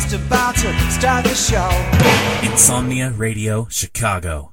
just about to start the show. Insomnia Radio, Chicago.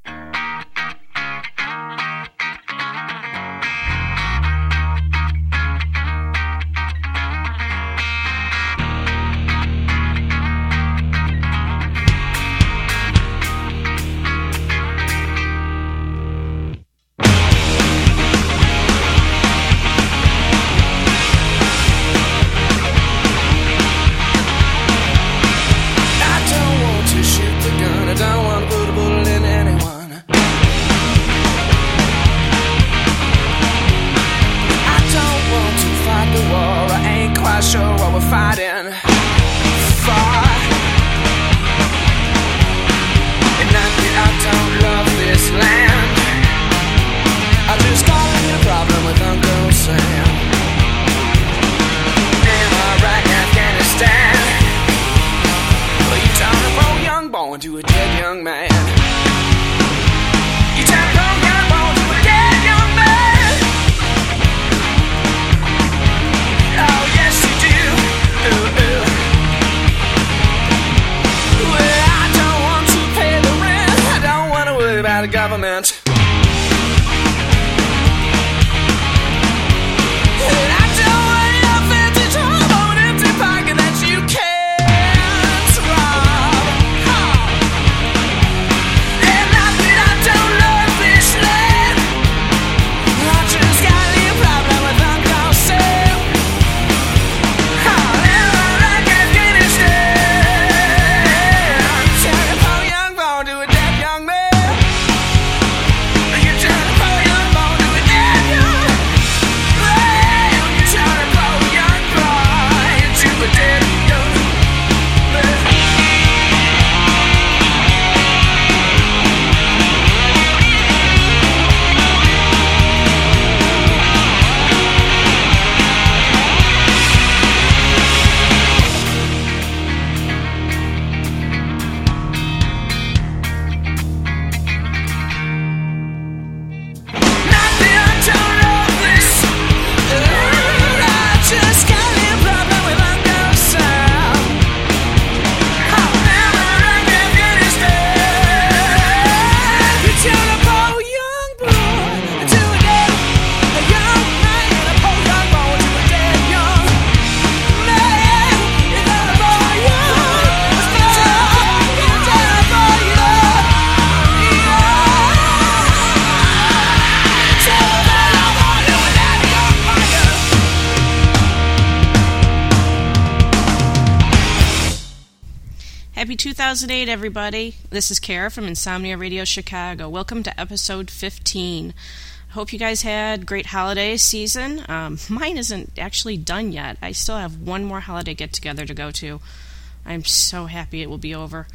Happy 2008, everybody. This is Kara from Insomnia Radio Chicago. Welcome to episode 15. I hope you guys had a great holiday season. Mine isn't actually done yet. I still have one more holiday get-together to go to. I'm so happy it will be over.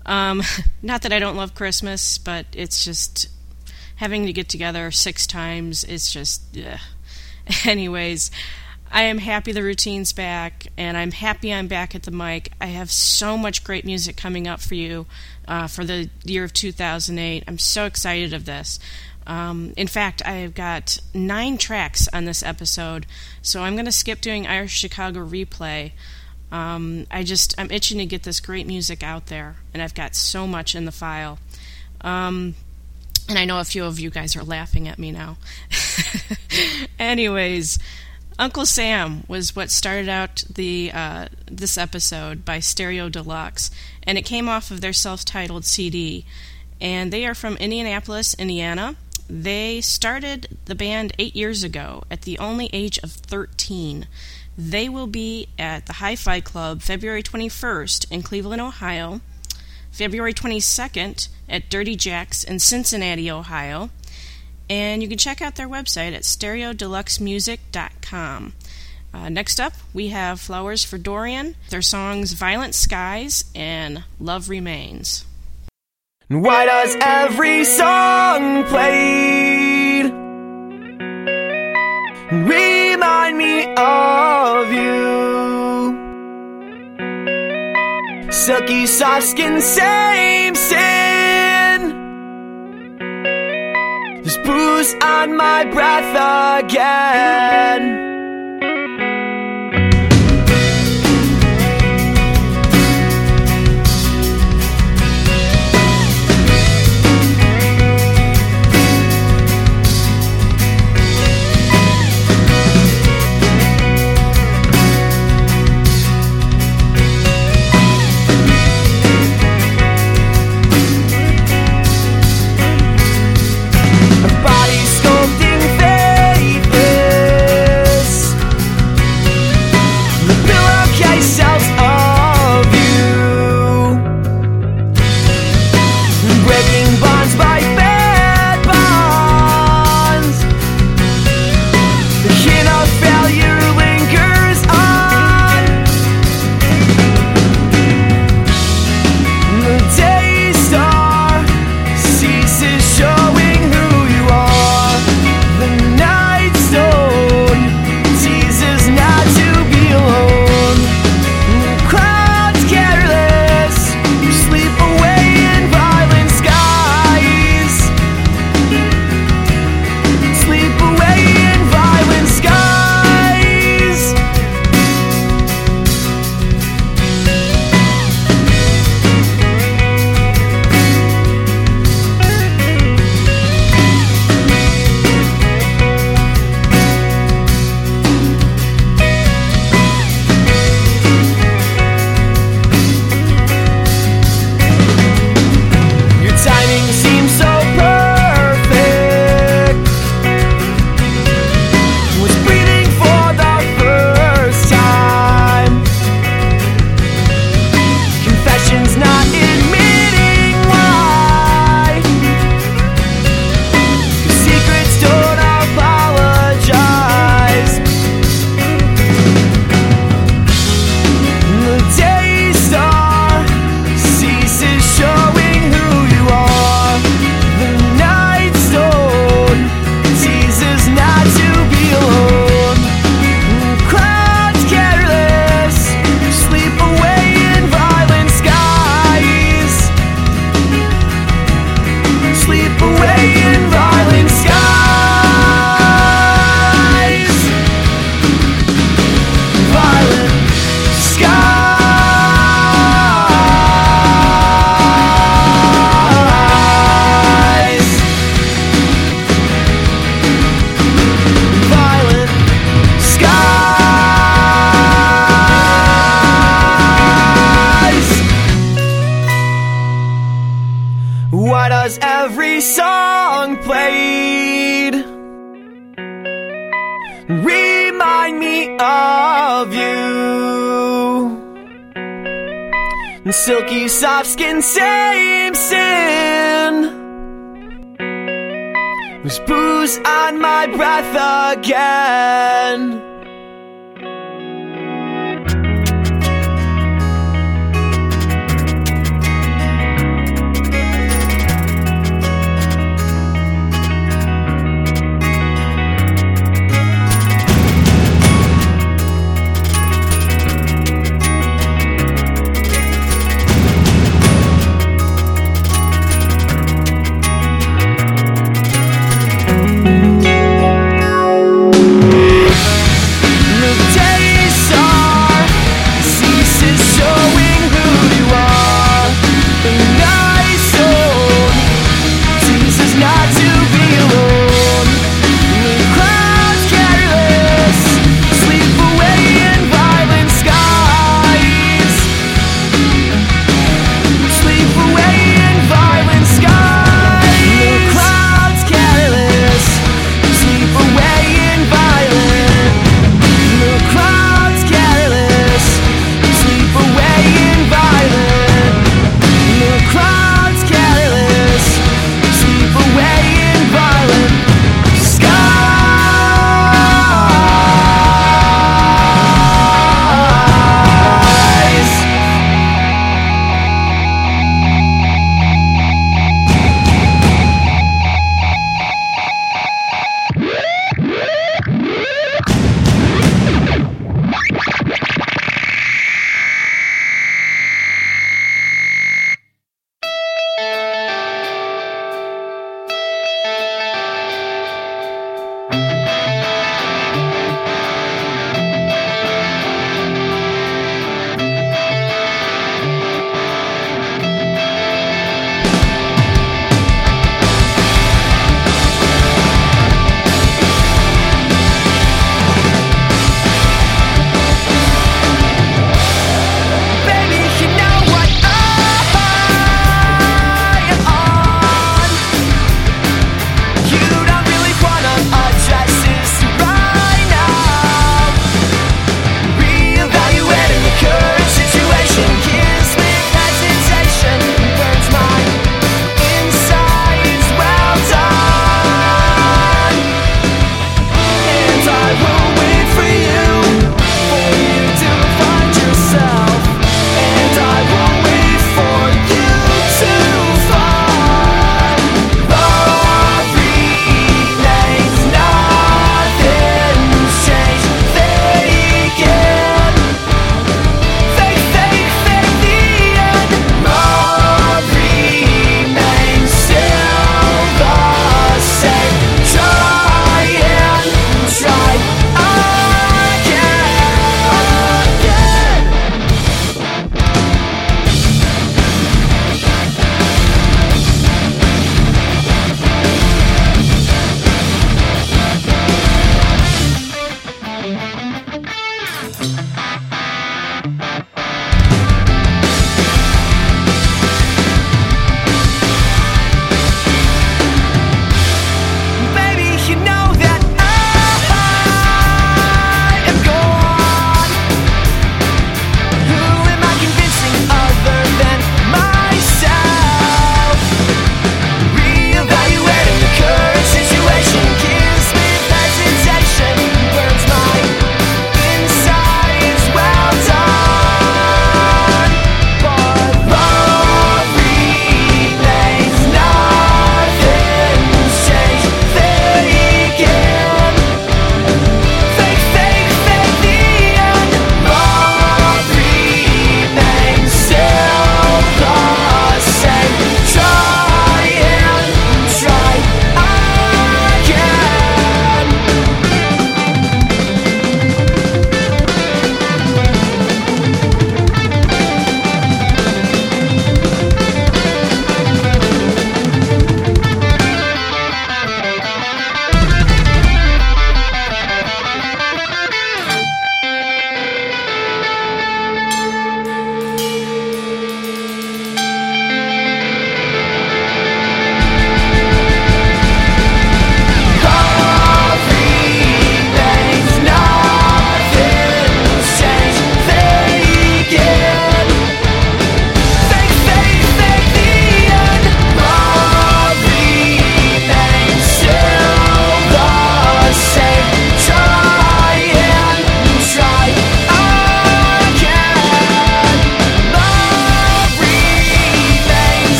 Not that I don't love Christmas, but it's just having to get together 6 times. It's just, ugh. Anyways, I am happy the routine's back, and I'm happy I'm back at the mic. I have so much great music coming up for you for the year of 2008. I'm so excited of this. In fact, I have got 9 tracks on this episode, so I'm going to skip doing Irish Chicago Replay. I'm itching to get this great music out there, and I've got so much in the file. And I know a few of you guys are laughing at me now. Anyways, Uncle Sam was what started out this episode by Stereo Deluxe, and it came off of their self-titled CD. And they are from Indianapolis, Indiana. They started the band 8 years ago at the only age of 13. They will be at the Hi-Fi Club February 21st in Cleveland, Ohio, February 22nd at Dirty Jack's in Cincinnati, Ohio, and you can check out their website at stereodeluxemusic.com. Next up, we have Flowers for Dorian, their songs Violent Skies and Love Remains. Why does every song played remind me of you? Silky soft skin, same sin. There's booze on my breath again. every song played. Remind me of you. And silky soft skin, same sin. There's booze on my breath again.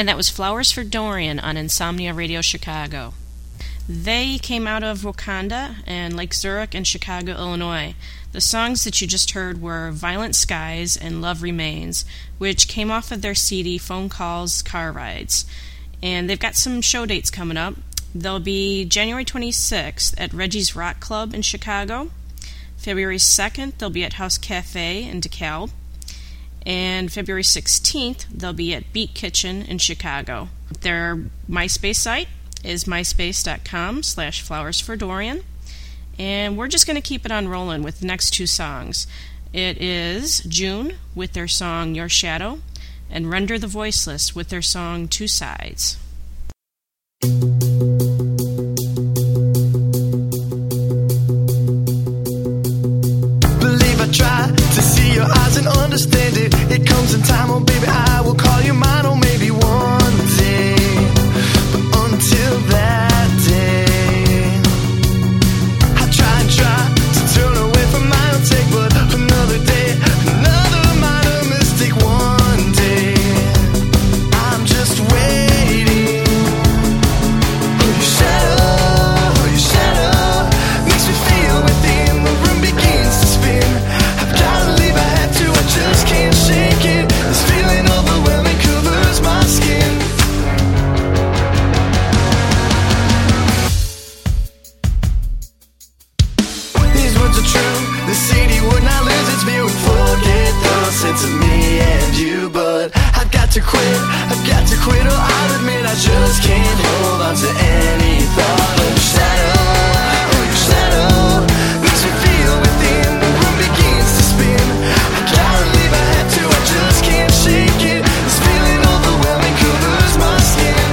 And that was Flowers for Dorian on Insomnia Radio Chicago. They came out of Wakanda and Lake Zurich and Chicago, Illinois. The songs that you just heard were Violent Skies and Love Remains, which came off of their CD Phone Calls, Car Rides. And they've got some show dates coming up. They'll be January 26th at Reggie's Rock Club in Chicago. February 2nd, they'll be at House Cafe in DeKalb. And February 16th, they'll be at Beat Kitchen in Chicago. Their MySpace site is myspace.com/flowersfordorian. And we're just going to keep it on rolling with the next two songs. It is June with their song Your Shadow, and Render the Voiceless with their song Two Sides. Believe I try to see your eyes and understand it. It comes in time, oh baby, I will call you mine, oh maybe one day. But until that day, I try to turn away from my own take. But another day, another minor mistake. One day, I'm just waiting. Your shadow makes me feel within. The room begins to spin. I've gotta leave, I have to, I just can't shake it. This feeling overwhelming covers my skin. These words are true, the city would not lose its view and forget the sense of me and you. But I've got to quit, or I'll admit I just can't hold on to any thought of your shadow makes me feel within. The room begins to spin. I gotta leave, I have to, I just can't shake it. This feeling overwhelming covers my skin.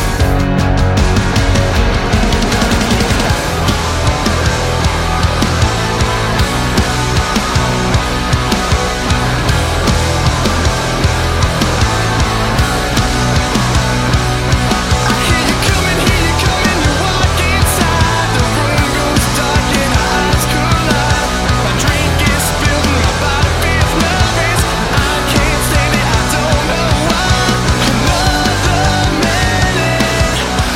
I hear you coming, you walk inside. The room goes dark and our eyes collide. My drink is spilled, my body feels nervous. I can't stand it, I don't know why. Another minute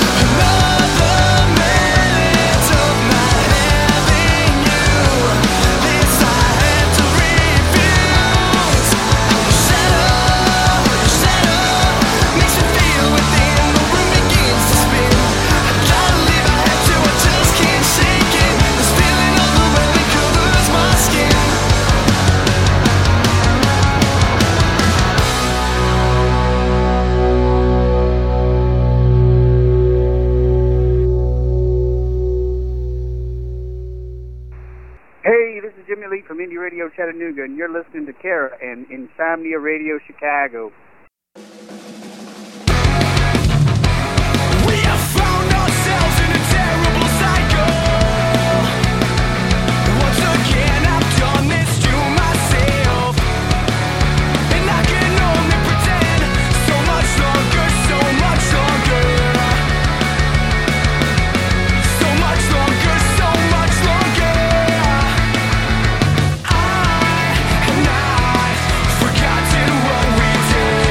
of not having you. This I had to refuse. Your shadow makes me feel within. The room begins to spin. I gotta leave, I have to, I just can't shake it. This feeling overwhelming covers my skin. Hey, this is Jimmy Lee from Indie Radio Chattanooga, and you're listening to Kara and Insomnia Radio Chicago. We have found ourselves in a terrible cycle. Once again, I've done this to myself, and I can only pretend so much longer, so much longer. So much longer, so much longer. I have not forgotten what we did.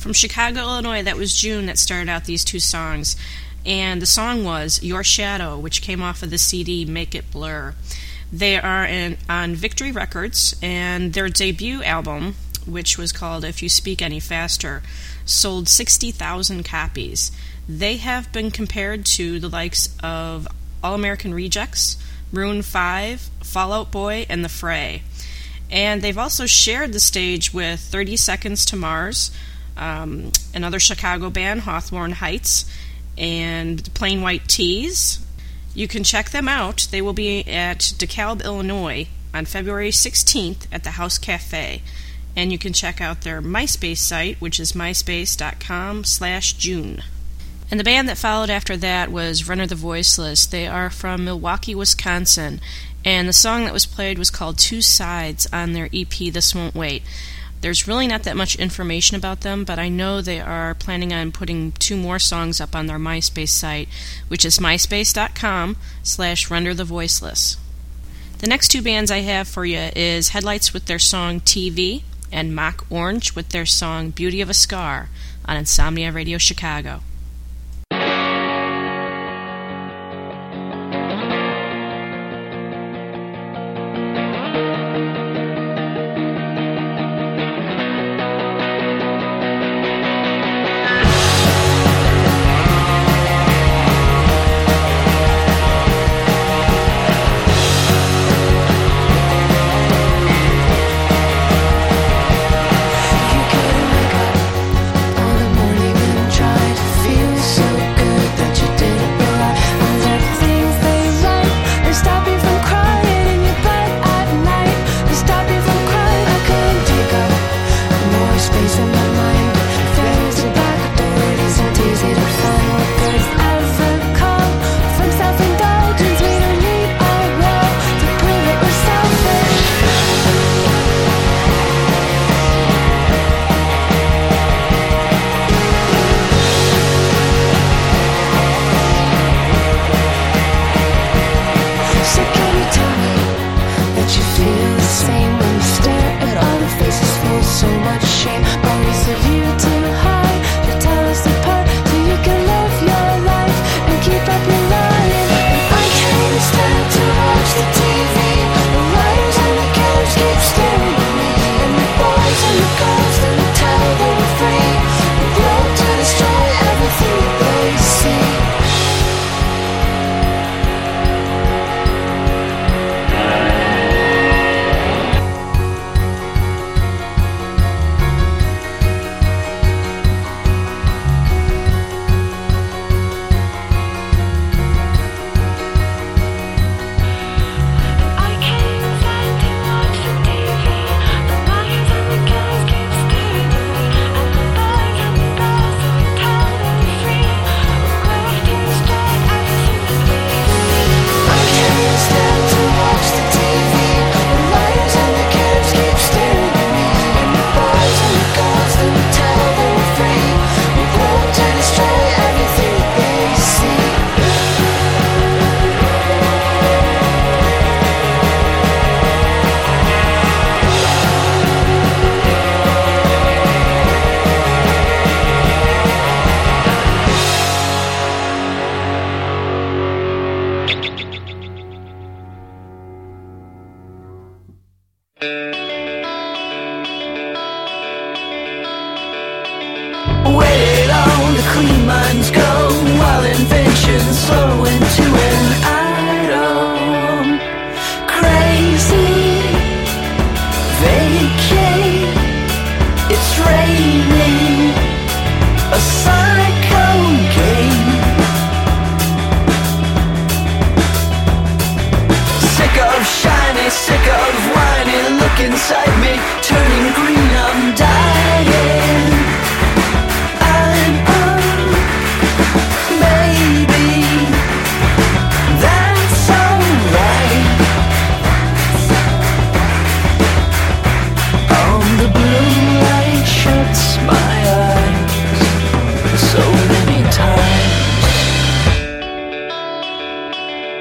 From Chicago, Illinois, that was June that started out these two songs. And the song was Your Shadow, which came off of the CD Make It Blur. They are on Victory Records, and their debut album, which was called If You Speak Any Faster, sold 60,000 copies. They have been compared to the likes of All American Rejects, Maroon 5, Fall Out Boy, and The Fray. And they've also shared the stage with 30 Seconds to Mars, another Chicago band, Hawthorne Heights, and Plain White Tees. You can check them out. They will be at DeKalb, Illinois on February 16th at the House Cafe. And you can check out their MySpace site, which is myspace.com/June. And the band that followed after that was Runner the Voiceless. They are from Milwaukee, Wisconsin. And the song that was played was called Two Sides on their EP This Won't Wait. There's really not that much information about them, but I know they are planning on putting 2 more songs up on their MySpace site, which is myspace.com/Runner the Voiceless. The next 2 bands I have for you is Headlights with their song TV and Mock Orange with their song Beauty of a Scar on Insomnia Radio Chicago.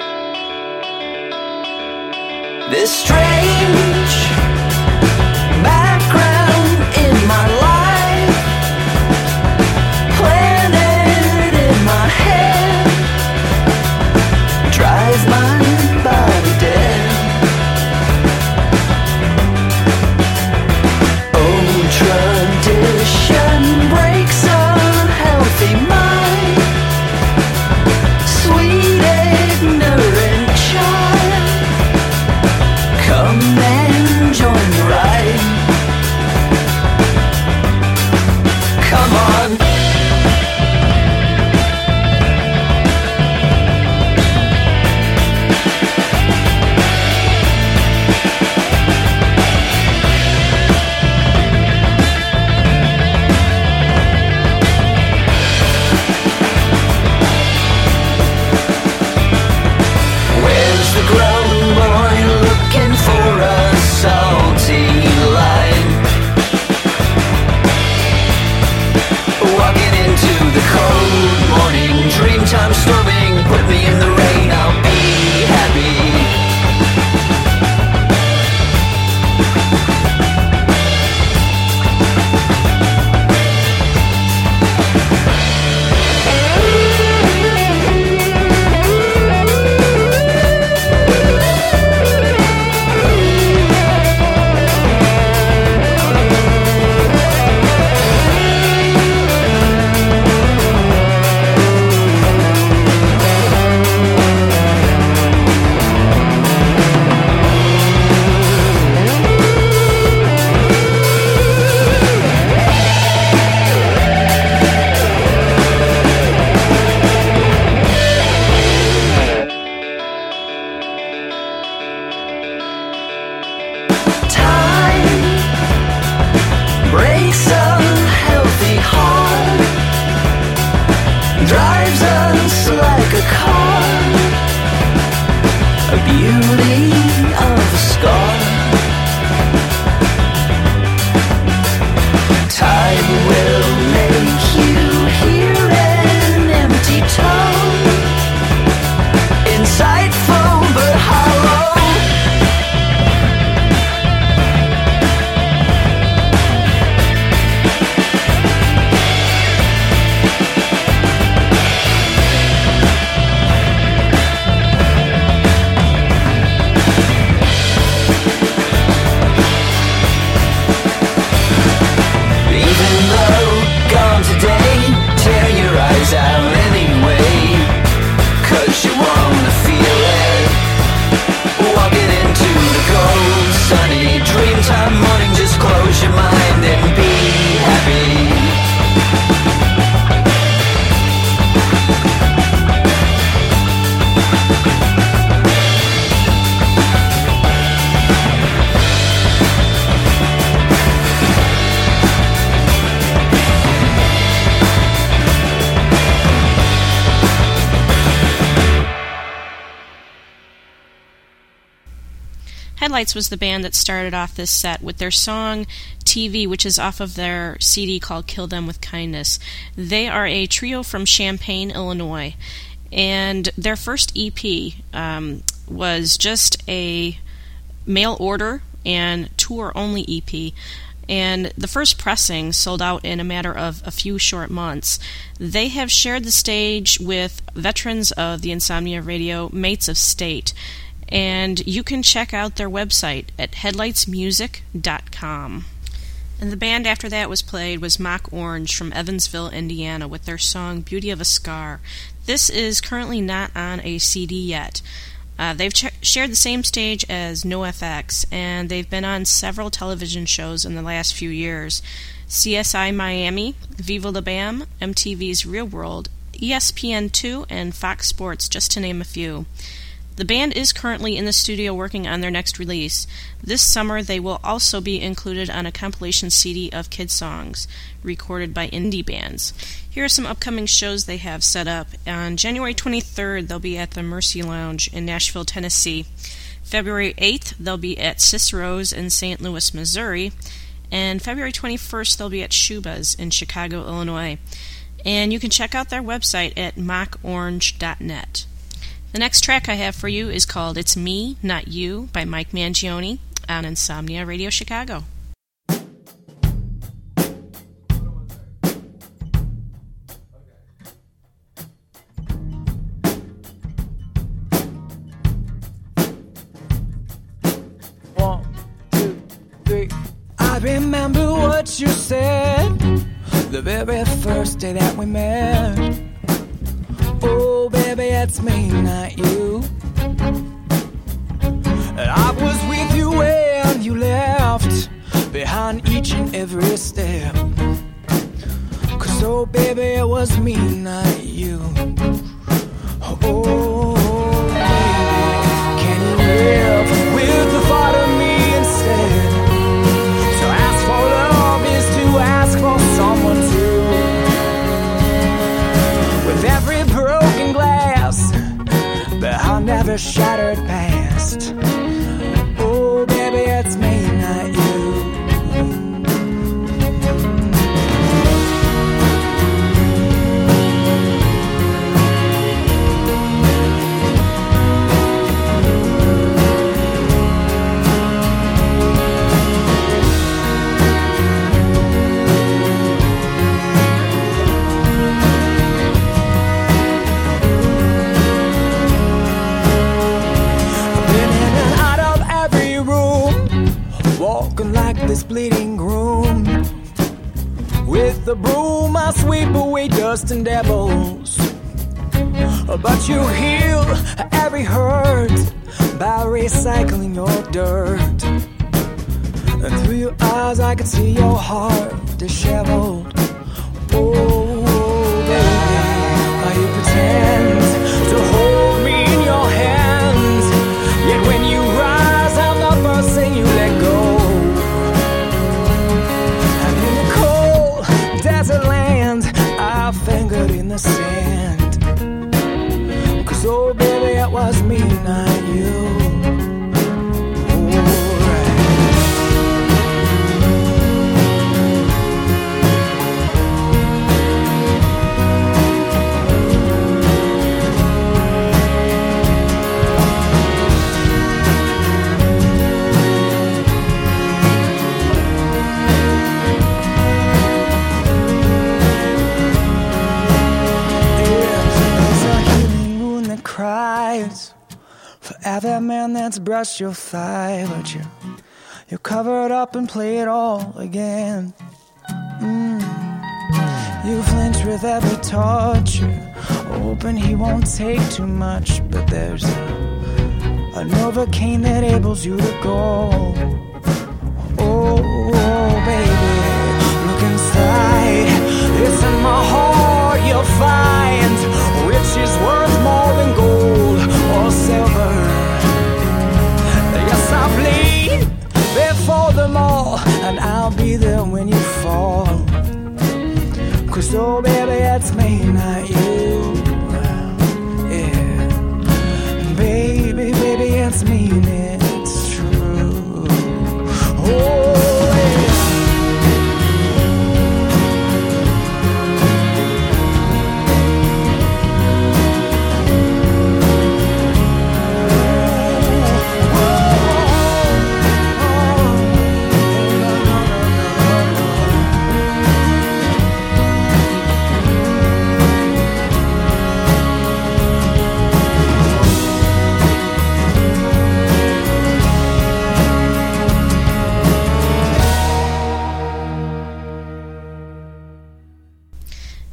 This strange Headlights was the band that started off this set with their song TV, which is off of their CD called Kill Them With Kindness. They are a trio from Champaign, Illinois, and their first EP was just a mail order and tour-only EP, and the first pressing sold out in a matter of a few short months. They have shared the stage with veterans of the Insomnia Radio, Mates of State, and you can check out their website at headlightsmusic.com. And the band after that was played was Mock Orange from Evansville, Indiana, with their song Beauty of a Scar. This is currently not on a CD yet. They've shared the same stage as NoFX, and they've been on several television shows in the last few years. CSI Miami, Viva La Bam, MTV's Real World, ESPN2, and Fox Sports, just to name a few. The band is currently in the studio working on their next release. This summer they will also be included on a compilation CD of kid songs recorded by indie bands. Here are some upcoming shows they have set up. On January 23rd, they'll be at the Mercy Lounge in Nashville, Tennessee. February 8th, they'll be at Cicero's in St. Louis, Missouri. And February 21st, they'll be at Shuba's in Chicago, Illinois. And you can check out their website at mockorange.net. The next track I have for you is called It's Me, Not You by Mike Mangione on Insomnia Radio Chicago. One, two, three. I remember what you said the very first day that we met. Oh, baby, it's me, not you. And I was with you when you left, behind each and every step. 'Cause, oh, baby, it was me, not you. Oh, baby, can you live with the thought of me instead? To ask for love is to ask for someone to. With every broken glass behind every shattered past. Oh, baby, it's me, not you. Like this bleeding groom, with the broom I sweep away dust and devils. But you heal every hurt by recycling your dirt. And through your eyes I can see your heart disheveled. Oh, baby, how you pretend to hold me in your hands, yet when you rise I'm the first thing you let go. Land I fingered in the sand. 'Cause oh baby, it was me, not you. For every man that's brushed your thigh, but you cover it up and play it all again. You flinch with every touch, hoping he won't take too much, but there's a Novocaine that enables you to go. Oh, baby, look inside. It's in my heart you'll find which is worth more than gold or silver. Yes, I bleed before them all, and I'll be there when you fall. 'Cause oh baby, it's me, not you. Yeah, baby, it's me, and it's true.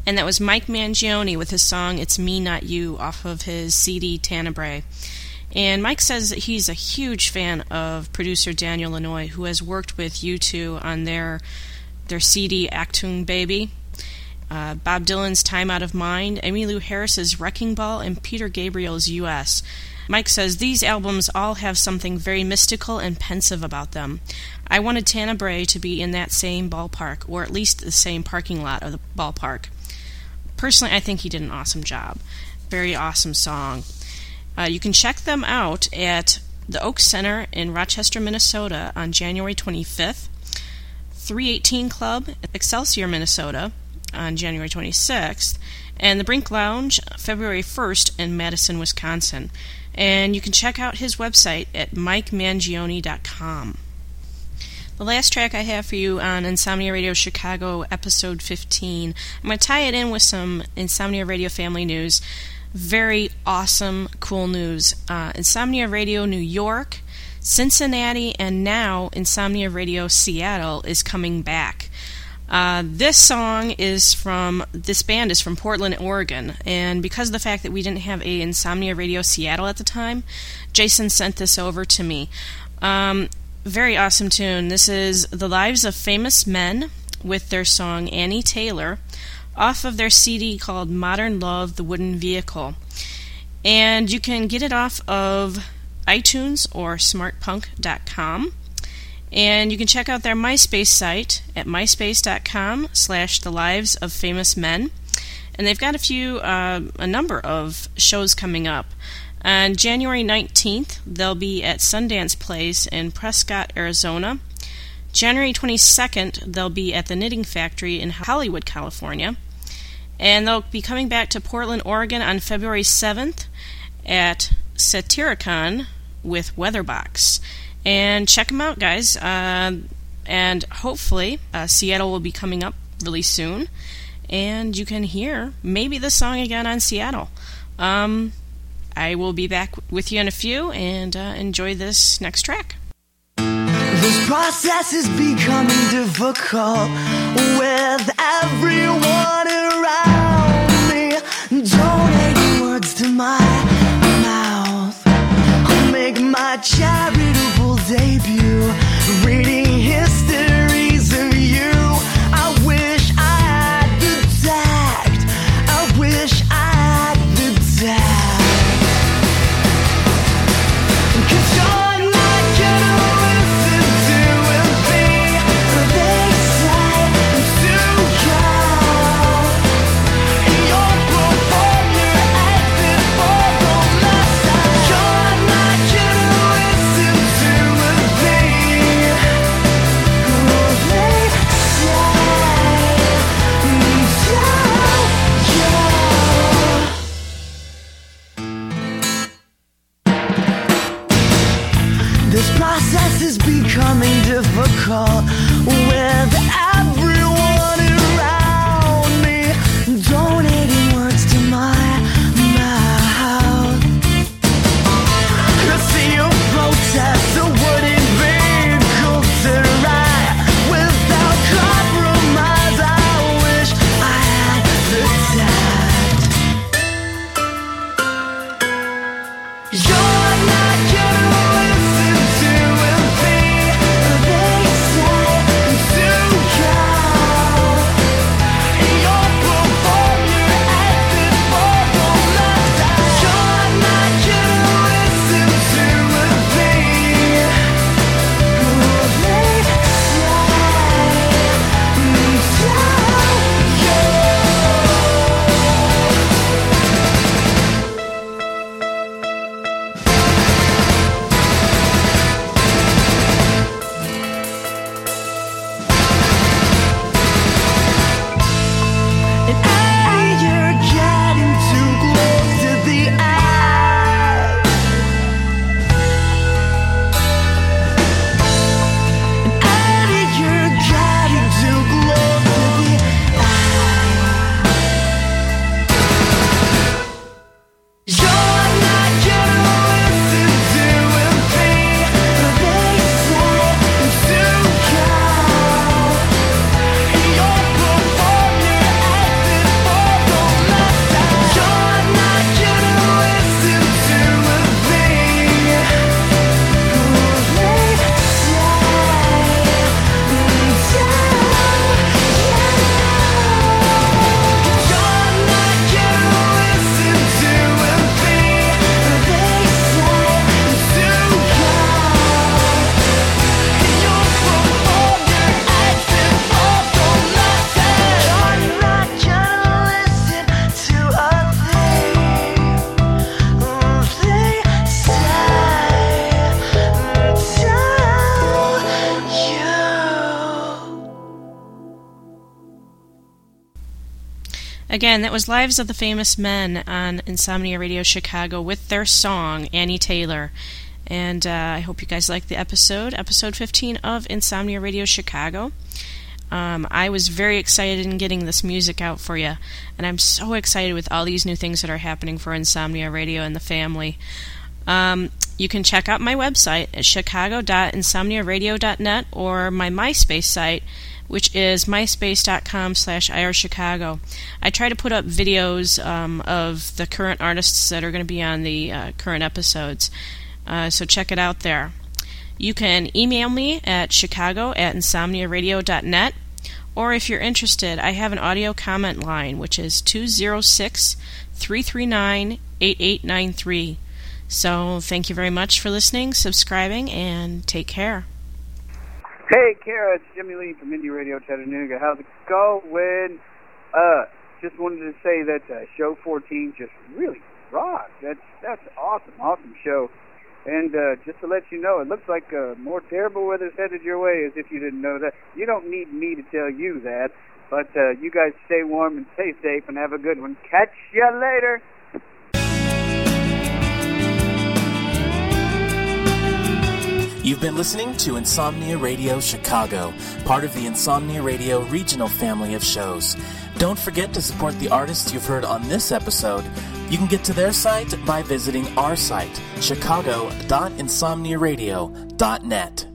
And that was Mike Mangione with his song It's Me Not You off of his CD Tenebrae. And Mike says that he's a huge fan of producer Daniel Lanois, who has worked with U2 on their CD Achtung Baby, Bob Dylan's Time Out of Mind, Emmylou Harris's Wrecking Ball, and Peter Gabriel's U.S. Mike says these albums all have something very mystical and pensive about them. I wanted Tenebrae to be in that same ballpark, or at least the same parking lot of the ballpark. Personally, I think he did an awesome job. Very awesome song. You can check them out at the Oak Center in Rochester, Minnesota on January 25th, 318 Club, Excelsior, Minnesota on January 26th, and the Brink Lounge February 1st in Madison, Wisconsin. And you can check out his website at MikeMangione.com. The last track I have for you on Insomnia Radio Chicago, episode 15, I'm going to tie it in with some Insomnia Radio family news. Very awesome, cool news. Insomnia Radio New York, Cincinnati, and now Insomnia Radio Seattle is coming back. This band is from Portland, Oregon, and because of the fact that we didn't have a Insomnia Radio Seattle at the time, Jason sent this over to me. Very awesome tune. This is The Lives of Famous Men with their song Annie Taylor off of their CD called Modern Love, The Wooden Vehicle. And you can get it off of iTunes or smartpunk.com. And you can check out their MySpace site at myspace.com/thelivesoffamousmen. And they've got a number of shows coming up. On January 19th, they'll be at Sundance Place in Prescott, Arizona. January 22nd, they'll be at the Knitting Factory in Hollywood, California. And they'll be coming back to Portland, Oregon on February 7th at Satyricon with Weatherbox. And check them out, guys. And hopefully Seattle will be coming up really soon. And you can hear maybe the song again on Seattle. I will be back with you in a few, and enjoy this next track. This process is becoming difficult with everyone around me donating words to my mouth. I'll make my charitable debut reading histories of you. I wish I had the tact. I wish I had the tact. 'Cause you're not gonna listen to a thing they say to you. You'll perform your exit for the message. You're not gonna listen to a thing they say to you. This process is becoming difficult with everyone around me donating words to my mouth. I see you protest the wooden vehicle to ride without compromise. I wish I had the tact. You're not gonna listen to a thing they say to you. Again, that was Lives of the Famous Men on Insomnia Radio Chicago with their song, Annie Taylor. And I hope you guys liked the episode 15 of Insomnia Radio Chicago. I was very excited in getting this music out for you, and I'm so excited with all these new things that are happening for Insomnia Radio and the family. You can check out my website at chicago.insomniaradio.net or my MySpace site, which is myspace.com/IRChicago. I try to put up videos of the current artists that are going to be on the current episodes, so check it out there. You can email me at chicago@insomniaradio.net, or if you're interested, I have an audio comment line, which is 206-339-8893. So thank you very much for listening, subscribing, and take care. Hey, Kara, it's Jimmy Lee from Indie Radio Chattanooga. How's it going? Just wanted to say that show 14 just really rocked. That's awesome show. And just to let you know, it looks like more terrible weather's headed your way, as if you didn't know that. You don't need me to tell you that, but you guys stay warm and stay safe and have a good one. Catch ya later. You've been listening to Insomnia Radio Chicago, part of the Insomnia Radio regional family of shows. Don't forget to support the artists you've heard on this episode. You can get to their site by visiting our site, chicago.insomniaradio.net.